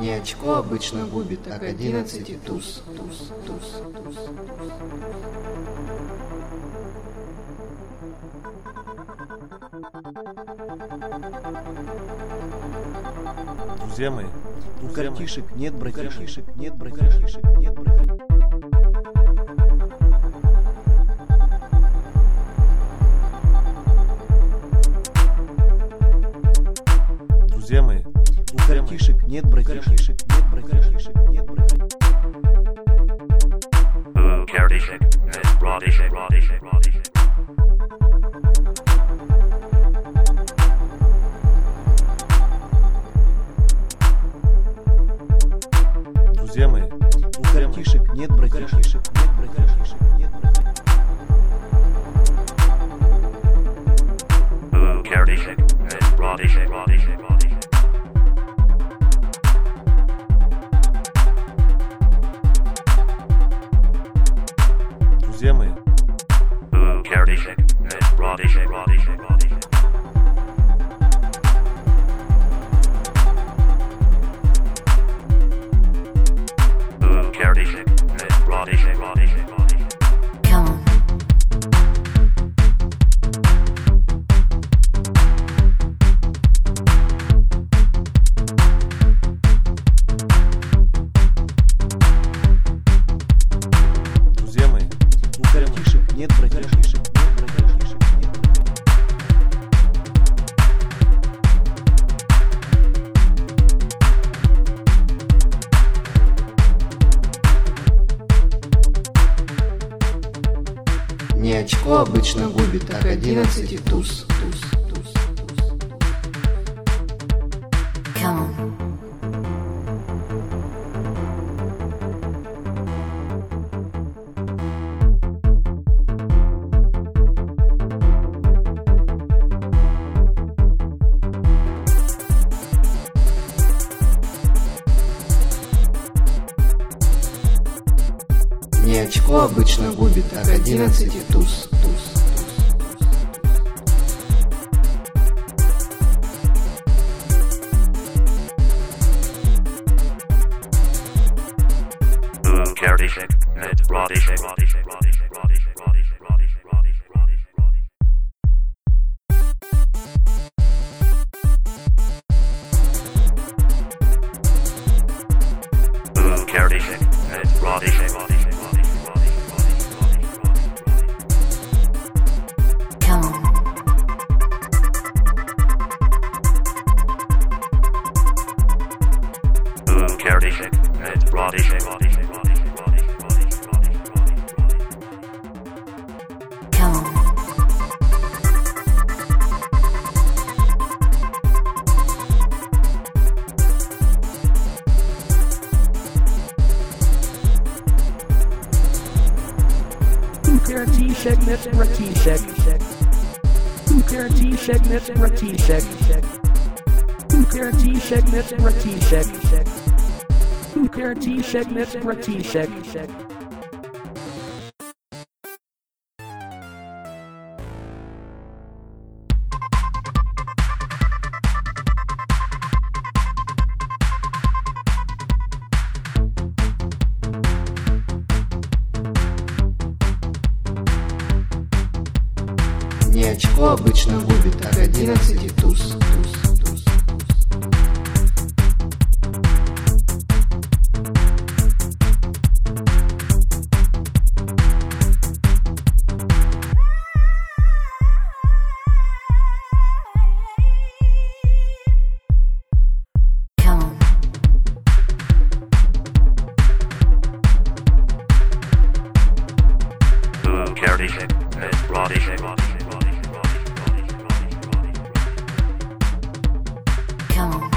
Не очко обычно губит, а к 11 туз. Друзья мои, у картишек нет братишек, нет братишек, нет братишек. Друзья мои, у картишек нет братишек, нет братишек, нет братишек. Картишек, нет братишек, братишек, братишек. Друзья мои, у картишек нет братишек, нет братишек, нет братишек. Картишек, нет братишек, братишек, братишек. Друзья мои, картишек, нет братишек, братишек, братишек. Картишек, нет братишек, братишек, братишек. Come on. друзья мои, У картишек нет братишек, нет братишек, нет братишек. Не очко обычно губит, а к 11 туз. Come on. Не очко обычно губит, а к 11 туз. Картишек, нет братишек, братишек, братишек, братишек, братишек, братишек, братишек, братишек, братишек. Картишек, нет братишек, братишек, братишек, братишек, братишек, братишек, братишек. Come on. Картишек, нет братишек, братишек, братишек, братишек, братишек, братишек, братишек, братишек. Come on. Kартишек, нет братишек. Картишек, нет братишек. Картишек, нет братишек. Картишек, нет братишек. Не очко обычно губит, а к 11 туз. Come on. Kартишек, нет братишек, братишек, братишек, братишек, братишек, братишек, братишек. Come on.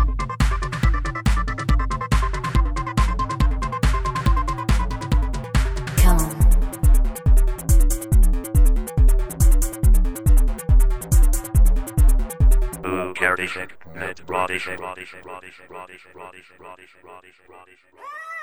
Come on. Kартишек, нет братишек, братишек, братишек, братишек, братишек, братишек, братишек, братишек, братишек.